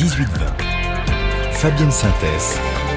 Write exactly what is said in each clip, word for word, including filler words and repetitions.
dix-huit vingt. Fabienne Synthèse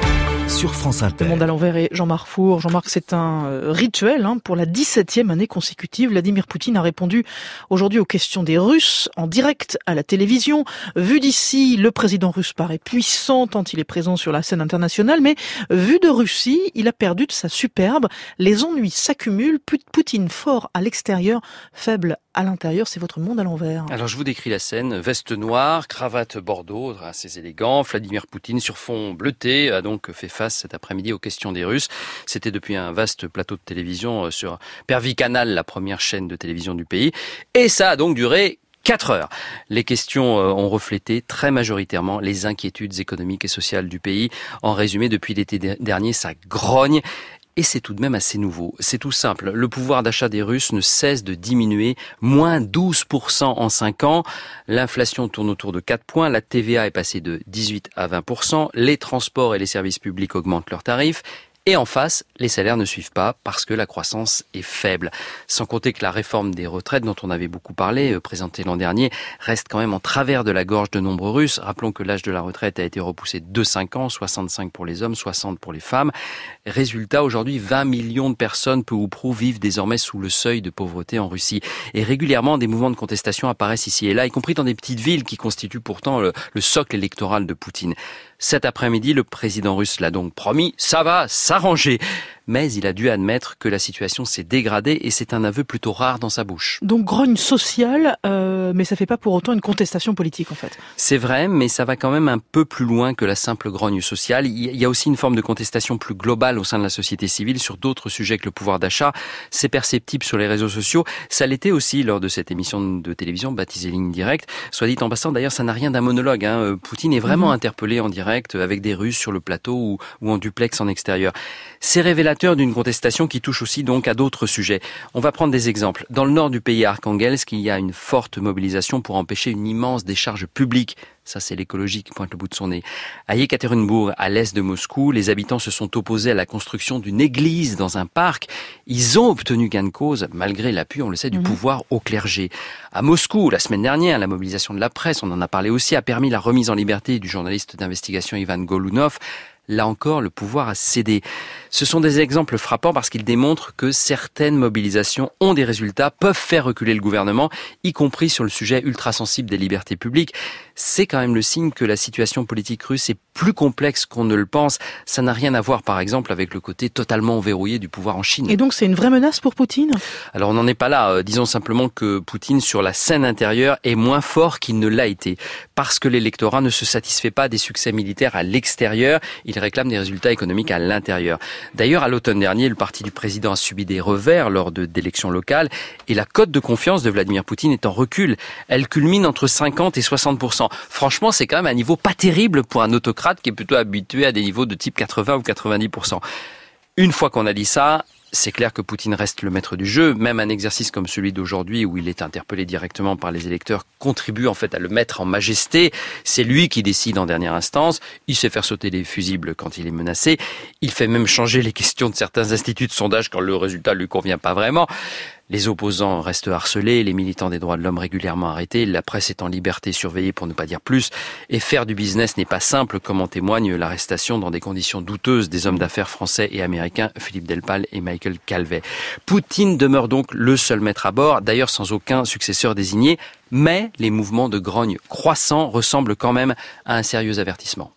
sur France Inter. Le monde à l'envers et Jean-Marc Four. Jean-Marc, c'est un euh, rituel hein, pour la dix-septième année consécutive. Vladimir Poutine a répondu aujourd'hui aux questions des Russes en direct à la télévision. Vu d'ici, le président russe paraît puissant tant il est présent sur la scène internationale, mais vu de Russie, il a perdu de sa superbe. Les ennuis s'accumulent. Poutine fort à l'extérieur, faible à l'intérieur. C'est votre monde à l'envers. Alors je vous décris la scène. Veste noire, cravate bordeaux, assez élégant. Vladimir Poutine sur fond bleuté a donc fait face cet après-midi aux questions des Russes. C'était depuis un vaste plateau de télévision sur Pervy Canal, la première chaîne de télévision du pays. Et ça a donc duré quatre heures. Les questions ont reflété très majoritairement les inquiétudes économiques et sociales du pays. En résumé, depuis l'été dernier, ça grogne. Et c'est tout de même assez nouveau. C'est tout simple. Le pouvoir d'achat des Russes ne cesse de diminuer. Moins douze pour cent en cinq ans. L'inflation tourne autour de quatre points. La T V A est passée de dix-huit à vingt pour cent. Les transports et les services publics augmentent leurs tarifs. Et en face, les salaires ne suivent pas parce que la croissance est faible. Sans compter que la réforme des retraites, dont on avait beaucoup parlé, euh, présentée l'an dernier, reste quand même en travers de la gorge de nombreux Russes. Rappelons que l'âge de la retraite a été repoussé de cinq ans, soixante-cinq pour les hommes, soixante pour les femmes. Résultat, aujourd'hui, vingt millions de personnes, peu ou prou, vivent désormais sous le seuil de pauvreté en Russie. Et régulièrement, des mouvements de contestation apparaissent ici et là, y compris dans des petites villes qui constituent pourtant le, le socle électoral de Poutine. Cet après-midi, le président russe l'a donc promis, ça va s'arranger. Mais il a dû admettre que la situation s'est dégradée et c'est un aveu plutôt rare dans sa bouche. Donc grogne sociale, euh, mais ça fait pas pour autant une contestation politique en fait. C'est vrai, mais ça va quand même un peu plus loin que la simple grogne sociale. Il y a aussi une forme de contestation plus globale au sein de la société civile sur d'autres sujets que le pouvoir d'achat. C'est perceptible sur les réseaux sociaux. Ça l'était aussi lors de cette émission de télévision baptisée Ligne Directe. Soit dit en passant, d'ailleurs, ça n'a rien d'un monologue. Hein. Poutine est vraiment mmh. interpellé en direct avec des Russes sur le plateau ou, ou en duplex en extérieur. C'est révélateur d'une contestation qui touche aussi donc à d'autres sujets. On va prendre des exemples. Dans le nord du pays, à Arkhangelsk, il y a une forte mobilisation pour empêcher une immense décharge publique. Ça, c'est l'écologie qui pointe le bout de son nez. À Yekaterinbourg, à l'est de Moscou, les habitants se sont opposés à la construction d'une église dans un parc. Ils ont obtenu gain de cause, malgré l'appui, on le sait, du mmh. pouvoir au clergé. À Moscou, la semaine dernière, la mobilisation de la presse, on en a parlé aussi, a permis la remise en liberté du journaliste d'investigation Ivan Golunov. Là encore, le pouvoir a cédé. Ce sont des exemples frappants parce qu'ils démontrent que certaines mobilisations ont des résultats, peuvent faire reculer le gouvernement, y compris sur le sujet ultra sensible des libertés publiques. C'est quand même le signe que la situation politique russe est plus complexe qu'on ne le pense. Ça n'a rien à voir, par exemple, avec le côté totalement verrouillé du pouvoir en Chine. Et donc, c'est une vraie menace pour Poutine ? Alors, on n'en est pas là. Euh, disons simplement que Poutine, sur la scène intérieure, est moins fort qu'il ne l'a été. Parce que l'électorat ne se satisfait pas des succès militaires à l'extérieur, il réclame des résultats économiques à l'intérieur. D'ailleurs, à l'automne dernier, le parti du président a subi des revers lors de, d'élections locales et la cote de confiance de Vladimir Poutine est en recul. Elle culmine entre cinquante et soixante pour cent. Franchement, c'est quand même un niveau pas terrible pour un autocrate qui est plutôt habitué à des niveaux de type quatre-vingts ou quatre-vingt-dix pour cent. Une fois qu'on a dit ça, c'est clair que Poutine reste le maître du jeu. Même un exercice comme celui d'aujourd'hui où il est interpellé directement par les électeurs contribue en fait à le mettre en majesté. C'est lui qui décide en dernière instance. Il sait faire sauter les fusibles quand il est menacé. Il fait même changer les questions de certains instituts de sondage quand le résultat lui convient pas vraiment. Les opposants restent harcelés, les militants des droits de l'homme régulièrement arrêtés, la presse est en liberté surveillée pour ne pas dire plus. Et faire du business n'est pas simple, comme en témoigne l'arrestation dans des conditions douteuses des hommes d'affaires français et américains Philippe Delpal et Michael Calvet. Poutine demeure donc le seul maître à bord, d'ailleurs sans aucun successeur désigné, mais les mouvements de grogne croissants ressemblent quand même à un sérieux avertissement.